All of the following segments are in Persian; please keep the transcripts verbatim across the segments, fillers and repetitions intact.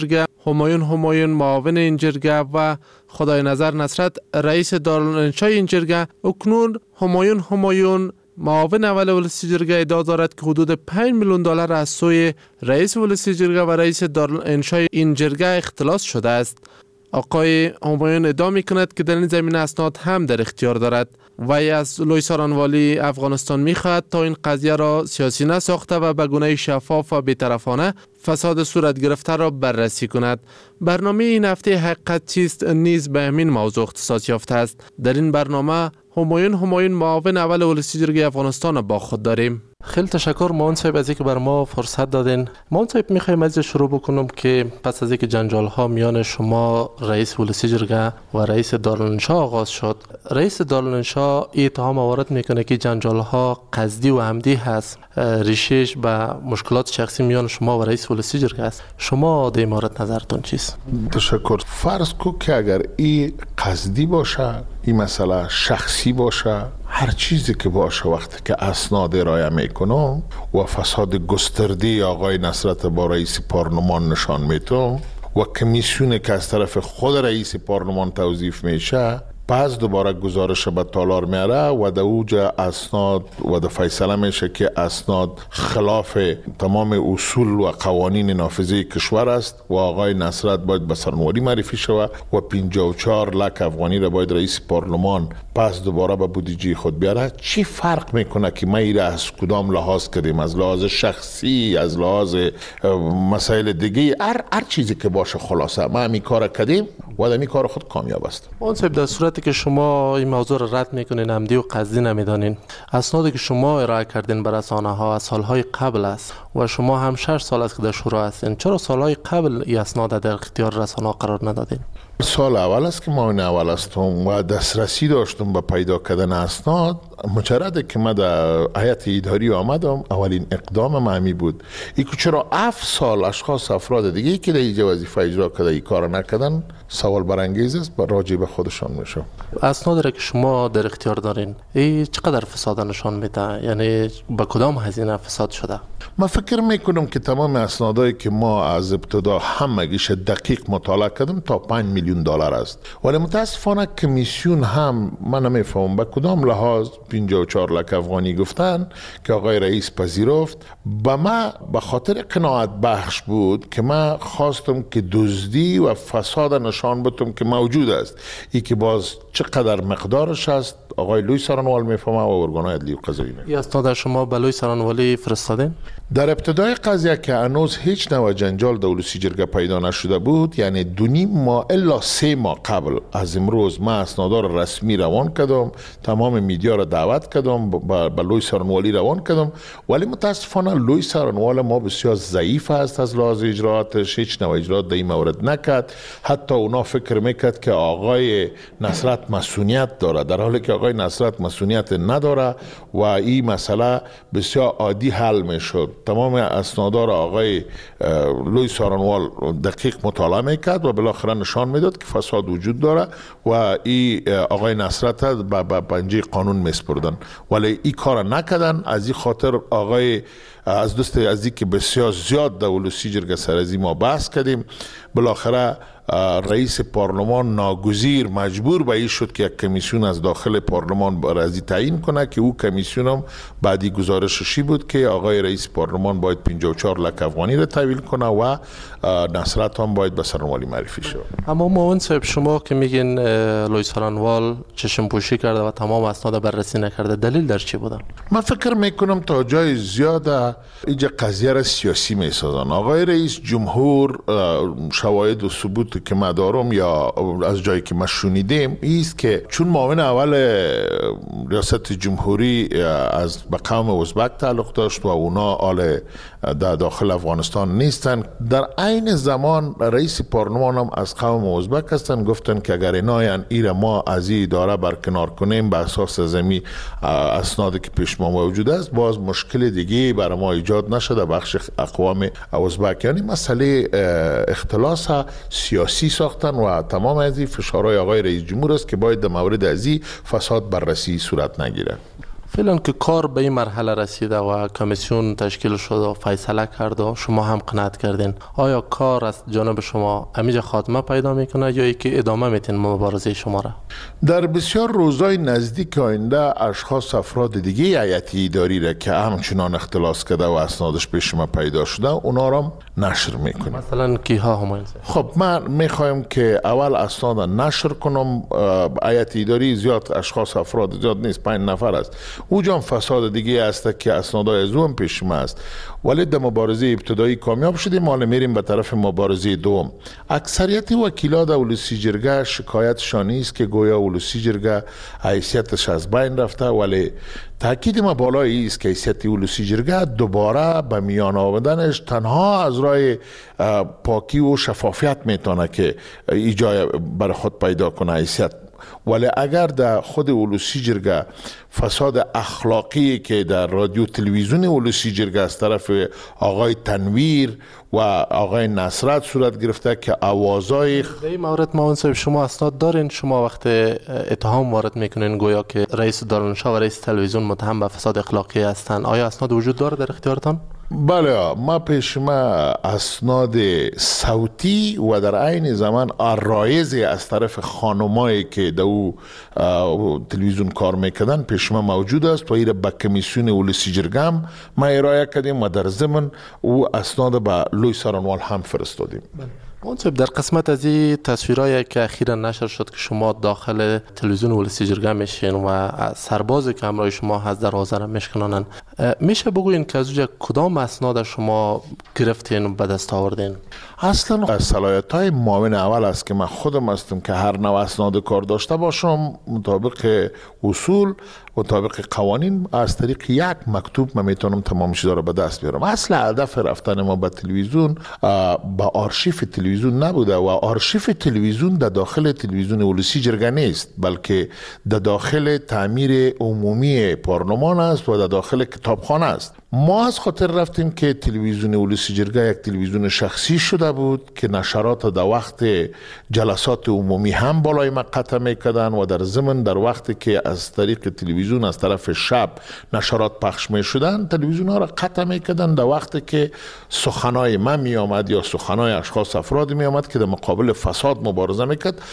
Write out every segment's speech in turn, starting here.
جرگه، همایون همایون معاون این جرگه و خدای نظر نصرت رئیس دارالانشا این جرگه، اکنون همایون همایون معاون اول ولسی جرگه ادعا دارد که حدود پنج میلیون دلار از سوی رئیس ولسی جرگه و رئیس دارالانشا این جرگه اختلاس شده است. آقای همایون ادعا می کند که در این زمینه اسناد هم در اختیار دارد. وی از لوی سارانوالی افغانستان می خواهد تا این قضیه را سیاسی نساخته و به گونه شفاف و بی‌طرفانه فساد صورت گرفته را بررسی کند. برنامه این هفته حقیقت چیست نیز به همین موضوع اختصاص یافته است. در این برنامه همایون همایون معاون اول ولسی جرگه افغانستان با خود داریم. خیلی تشکر معاون صاحب از اینکه بر ما فرصت دادین. معاون صاحب میخوایم از شروع بکنم که پس از اینکه جنجال ها میان شما رئیس ولسی جرگه و رئیس دارالانشا آغاز شد، رئیس دارالانشا اتهام وارد میکنه که جنجال ها قصدی و عمدی هست، ریشش به مشکلات شخصی میان شما و رئیس ولسی جرگه است. شما در این مورد نظرتون چیست؟ تشکر. فرض کو که اگر این قصدی باشه، این مسئله شخصی باشه، هر چیزی که باشه، وقتی که اسناد ارائه میکنم و فساد گسترده آقای نصرت با رئیس پارلمان نشان میتم و کمیسیون که از طرف خود رئیس پارلمان توظیف میشه، پس دوباره گزارش به تالار میاره و در اوجا اسناد و در فیصله میشه که اسناد خلاف تمام اصول و قوانین نافذه کشور است و آقای نصرت باید به سرنواری معرفی شود و پنجاه و چهار لک افغانی را باید رئیس پارلمان پس دوباره به بودجه خود بیاره. چی فرق میکنه که ما ایره از کدام لحاظ کردیم؟ از لحاظ شخصی، از لحاظ مسائل دیگه، هر هر چیزی که باشه، خلاصه ما همین کار کردیم و در این کار خود کامیاب است. اون صاحب در صورتی که شما این موضوع را رد میکنین، عمدی و قصدی نمیدانین، اسنادی که شما ارائه کردین به رسانه ها از سالهای قبل است و شما هم شش سال است که در شورا هستین، چرا سالهای قبل این اسناد در اختیار رسانه ها قرار ندادین؟ سال اول است که ما این اول هستم و دسترسی داشتم به پیدا کردن اسناد. مجرد که من در هیئت اداری آمدم، اولین اقدام من بود ای که چرا هفت سال اشخاص افراد دیگه که در اینجا وظیفه اجرا کرده این کار نکردن، سوال برانگیز است، با راجع به خودشان میشه. اسناد را که شما در اختیار دارین، این چقدر فساد نشان میده؟ یعنی با کدام هزینه فساد شده؟ من فکر میکنم که تمام اسنادایی که ما از ابتدا همگیش دقیق مطالعه کردم تا پنج میلیون دلار است، ولی متاسفانه کمیسیون هم من نمیفهمم به کدام لحاظ پنجاه و چهار لک افغانی گفتن که آقای رئیس پذیرفت. به ما به خاطر قناعت بخش بود که من خواستم که دزدی و فساد نشان بدم که موجود است. ای که باز چقدر مقدارش است آقای لوی سارانوال میفهمه و ارگان‌های عدلی و قضایی. این اسناد شما به لوی سارانوالی فرستادین؟ در ابتدای قضیه که هنوز هیچ نوع جنجال در ولسی جرگه پیدا نشده بود، یعنی دو نیم ماه الا سه ماه قبل از امروز، من اسناد رسمی روان کردم، تمام میدیا را دعوت کردم، به لوی سارانوالی روان کردم، ولی متاسفانه لوی سارانوال ما بسیار ضعیف است از لحاظ اجراءاتش، هیچ نوع اجراءات در این مورد نکرد. حتی اونا فکر میکرد که آقای نصرت مسئولیت داره، در حالی که آقای نصرت مسئولیت نداره و این مسئله بسیار عادی حل میشد. تمام اسنادا را آقای لوی سارانوال دقیق مطالعه میکرد و بالاخره نشان میداد که فساد وجود داره و این آقای نصرت به پنجه قانون میسپردن، ولی این کار نکردن. از این خاطر آقای از دوست عزیزی که بسیار زیاد در ولسی جرگه سر از ما بحث کردیم، بالاخره رئیس پارلمان ناگزیر مجبور به این شد که یک کمیسیون از داخل پارلمان برازی تعیین کنه که او کمیسیون هم بعدی گزارششی بود که آقای رئیس پارلمان باید پنجاه و چهار لک افغانی را تحویل کنه و نصرت هم باید به سرنوالی معرفی شد. اما معاون صاحب، شما که میگین لوی سارانوال چشم پوشی کرده و تمام اسناد بررسی نکرده، دلیل در چی بوده؟ من فکر میکنم تا جای زیاد اینجا قضیه را سیاسی میسازن. آقای رئیس جمهور شواهد و ثبوت که ما دارم یا از جایی که ما شنیدیم ایست که چون معاون اول ریاست جمهوری از به قوم ازبک تعلق داشت و اونا آل در داخل افغانستان نیستن، در عین زمان رئیس پارلمان هم از قوم ازبک هستن. گفتن که اگر ایناین ایره ما از این اداره برکنار کنیم به اساس زمین اسنادی که پیش ما موجود است، باز مشکل دیگه برای ما ایجاد نشده بخش اقوام ازبک. یعنی مسئله اختلاس سیاسی ساختن و تمام از این فشارهای آقای رئیس جمهور است که باید در مورد از این فساد بررسی صورت نگیره. فعلا که کار به این مرحله رسیده و کمیسیون تشکیل شد و فیصله کرد و شما هم قناعت کردین، آیا کار از جانب شما همیشه خاتمه پیدا میکنه یا ای که ادامه میتین مبارزه شما را؟ در بسیار روزهای نزدیک آینده اشخاص افراد دیگه هیئت اداری را که همچنان اختلاس کرده و اسنادش پیش ما پیدا شده اونا را نشر میکنیم. مثلا کیها همایون؟ خب من میخوایم که اول اسناد نشر کنم. هیئت اداری زیاد اشخاص افراد زیاد نیست، پنج نفر است. او جان فساد دیگه است که اسنادای از اون پیش ما است، ولی در مبارزه ابتدایی کامیاب شدیم. حالا میریم به طرف مبارزه دوم. اکثریت وکیلا در اولوسی جرگه شکایتشان است که گویا اولوسی جرگه حیثیتش از بین رفته، ولی تاکید ما بالایی است که حیثیت اولوسی جرگه دوباره به میان آوردنش تنها از راه پاکی و شفافیت میتونه که ایجای بر خود پیدا کنه حیثیت. ولی اگر در خود اولوسی جرگه فساد اخلاقی که در رادیو تلویزیون اولوسی جرگه از طرف آقای تنویر و آقای نصرت صورت گرفته که آوازای در این مورد ما صاحب شما اسناد دارین؟ شما وقت اتهام وارد میکنین گویا که رئیس دارالانشا و رئیس تلویزیون متهم به فساد اخلاقی هستند، آیا اسناد وجود داره در اختیارتان؟ بله، ما پیش ما اسناد صوتی و در عین زمان عرایضی از طرف خانمایی که در او تلویزیون کار میکردن پیش ما موجود است و ایره به کمیسیون اولوسی جرگه هم ما ارائه کردیم و در ضمن او اسناد به لوی سرانوال هم فرستادیم. منصب در قسمت از این تصویرهایی که اخیرا نشر شد که شما داخل تلویزیون اولوسی جرگه میشین و سربازی که همراه شما هست در حوزه میشکنانن، میشه بگوین که از اونجا کدام اسناد شما گرفتین و به دست آوردین؟ اصلا صلاحیت های معاون اول است که من خودم هستم که هر نوع اسناد کار داشته باشم مطابق اصول مطابق قوانین از طریق یک مکتوب من میتونم تمام چیزا رو به دست بیارم. اصل هدف رفتن ما به تلویزیون با آرشیو تلویزیون نبوده و آرشیو تلویزیون در داخل تلویزیون اولوسی جرگه نیست، بلکه در داخل تعمیر عمومی پارلمان است و در داخل کتابخانه است. ما از خاطر رفتیم که تلویزیون اولوسی جرگه یک تلویزیون شخصی شده بود که نشرات در وقت جلسات عمومی هم بالای ما قطع میکردن و در ضمن در وقتی که از طریق تلویزیون از طرف شب نشرات پخش میشدن تلویزیون ها را قطع میکردن در وقتی که سخنای من می آمد یا سخنای اشخاص افراد می آمد که در مقابل فساد مبارزه میکرد،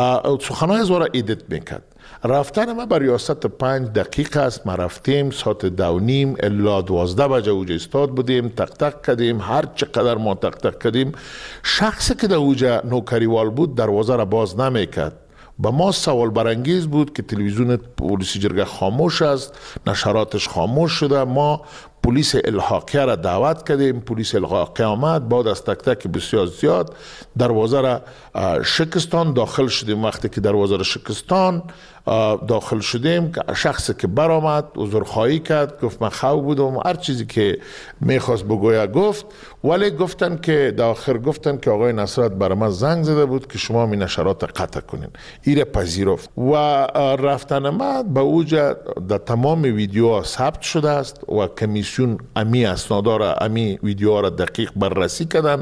سخنای از را ایدیت میکرد. رفتن ما بر ریاست پنج دقیقه است. ما رفتیم ساعت دو نیم الا دوازده بجه اوجه استاد بودیم، تق تق کردیم. هر چقدر ما تق تق کردیم شخصی که در اوجه نوکریوال بود دروازه را باز نمیکرد. با ما سوال برانگیز بود که تلویزیون اولوسی جرگه خاموش است، نشراتش خاموش شده. ما پلیس الحاقیه را دعوت کردیم، پلیس الحاقیه آمد، بعد از تک تک بسیار زیاد دروازه را شکستان. داخل شدیم. وقتی که دروازه را شکستان داخل شدیم شخصی که برآمد عذرخواهی کرد، گفت من خو بودم، هر چیزی که میخواست بگوید گفت، ولی گفتن که در آخر گفتن که آقای نصرت بر من زنگ زده بود که شما می نشرات قطع کنین. ایره پذیرفت و رفتن ما به اوجه در تمام ویدیوها ثبت شده است و کمیسیون امی اسنادا را امی ویدیوها را دقیق بررسی کردن.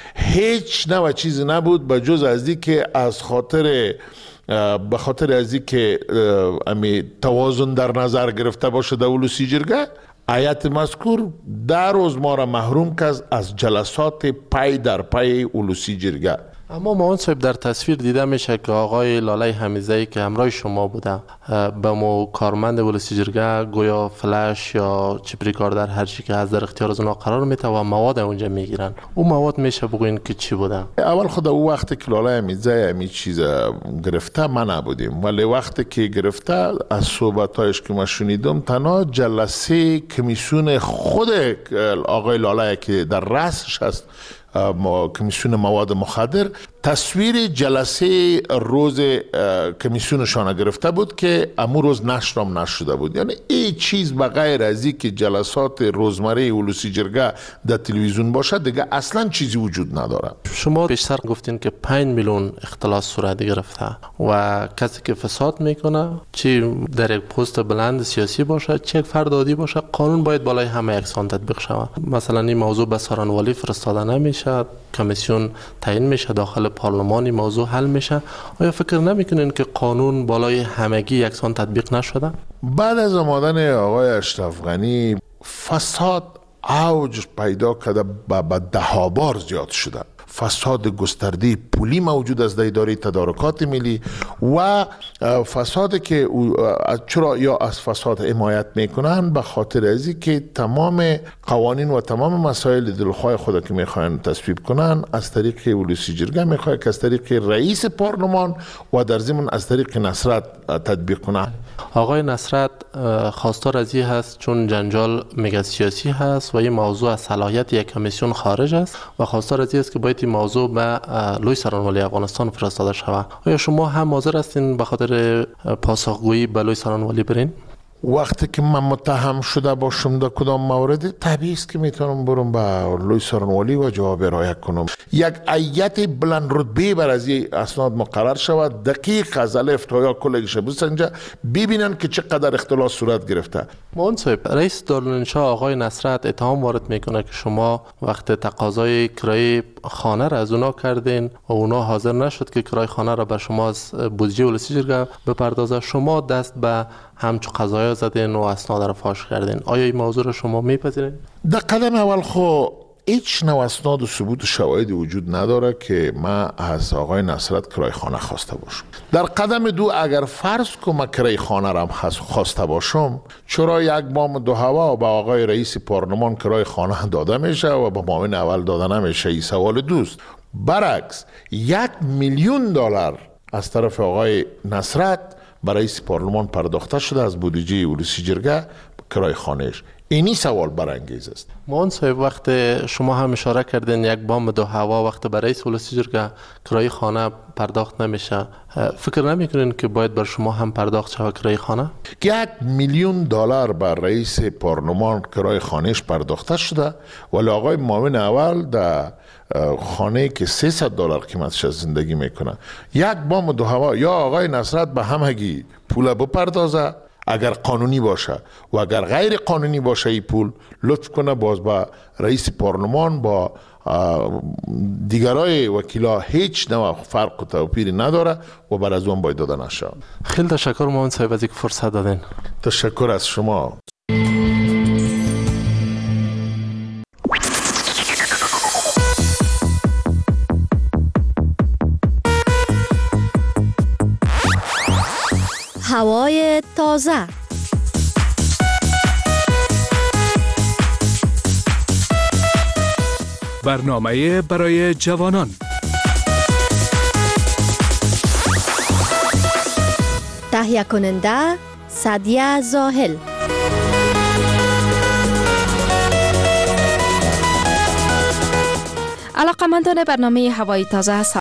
هیچ نوع چیزی نبود به جز از این که از خاطر به خاطر از این که امی توازن در نظر گرفته باشه در اولوسی جرگه هیئت مذکور در روز ما را محروم کرد از جلسات پای در پای اولوسی جرگه. اما معاون صاحب در تصویر دیده میشه که آقای لاله حمیزه‌ای که همراه شما بوده به مو کارمند اولوسی جرگه گویا فلش یا چیپ ریکاردر هر چی که از در اختیار از اونا قرار میده و مواد اونجا میگیرن. اون مواد میشه بگوین که چی بوده؟ اول خود او وقتی که لاله حمیزه همین چیز گرفته ما نبودیم، ولی وقتی که گرفته از صحبتایش که ما شنیدم تنها جلسه کمیسیون خود آقای لاله که در رأسش هست کمیسیون مواد مخدر تصویر جلسه روز کمیسیونشان گرفته بود که امو روز نشرم نشده بود. یعنی این چیز بغیر از این که جلسات روزمره اولوسی جرگه در تلویزیون باشه دیگه اصلا چیزی وجود نداره. شما بیشتر گفتین که پنج میلیون اختلاس صورت گرفته و کسی که فساد میکنه چی در یک پست بلند سیاسی باشه چه یک فرد عادی باشه قانون باید بالای همه یکسان تطبیق شود. مثلا این موضوع به سارنوالی فرستاده نمیشه، کمیسیون تعیین میشه، داخل پارلمانی موضوع حل میشه. آیا فکر نمیکنین که قانون بالای همگی یکسان تطبیق نشده؟ بعد از آمدن آقای اشرف غنی فساد اوج پیدا کرده، به ده ها بار زیاد شده. فساد گسترده پولی موجود است در اداره تدارکات ملی و فسادی که چرا یا از فساد حمایت میکنن به خاطر ازی که تمام قوانین و تمام مسائل دلخواه خود که میخواین تصویب کنن از طریق ولسی جرگه میخواد که از طریق رئیس پارلمان و در ضمن از طریق نصرت تطبیق کنن. آقای نصرت خواستار از این هست چون جنجال میگه سیاسی هست و این موضوع از صلاحیت یک کمیسیون خارج است و خواستار از این است که باید این موضوع به لوی سرانوالی افغانستان فرستاده شود. آیا شما هم حاضر هستین به خاطر پاسخگویی به لوی سرانوالی برین؟ وقتی که من متهم شده باشم در کدام مورد، طبیعی است که میتونم برم به لوی سرانوالی و جواب ارائه کنم. یک هیئت بلند رتبه بر از این اسناد مقرر شود، دقیق از الف تا یا کلش بسنجه، ببینن که چقدر اختلاس صورت گرفته. مولانا صاحب، رئیس دارالانشا آقای نصرت اتهام وارد میکنه که شما وقت تقاضای کرایه خانه را از اونا کردین و اونا حاضر نشد که کرایه خانه را بر شما از بودجه ولسی جرگه بپردازه، شما دست به همچو قضایا زدین و اسناد را فاش کردین. آیا این موضوع را شما میپذیرین؟ در قدم اول خو هیچ نوع اسناد و ثبوت و شواهدی وجود نداره که من از آقای نصرت کرایه خانه خواسته باشم. در قدم دو اگر فرض کنم کرایه خانه را خواسته باشم، چرا یک بام دو هوا به آقای رئیس پارلمان کرایه خانه داده میشه و به معاون اول داده نمیشه؟ این سوال دوست. برعکس یک میلیون دلار از طرف آقای نصرت برای رئیس پارلمان پرداخته شده از بودجه ولسی جرگه کرایه خانهش. اینی سوال برانگیز است. مولانا صاحب، وقت شما هم اشاره کردین یک بام دو هوا وقت برای رئیس ولسی جرگه کرایه خانه پرداخت نمیشه، فکر نمیکنین که باید بر شما هم پرداخت شود کرایه خانه؟ یک میلیون دلار بر رئیس پارلمان کرایه خانهش پرداخته شده، ولی آقای معاون اول در خانه که سیصد دلار قیمتش از زندگی میکنه. یک بام دو هوا یا آقای نصرت به همگی پول بپردازه اگر قانونی باشه، و اگر غیر قانونی باشه ای پول لطف کنه باز با رئیس پارلمان با دیگرای وکیلا هیچ نوع فرق و توپیری نداره و بر از اون باید داده نشه. خیلی تشکر مولانا صاحب از اینکه فرصت دادین. تشکر از شما. هوای تازه. برنامه برای جوانان. تهیه کننده سعدیه زاهل. علاقه‌مندان برنامه هوای تازه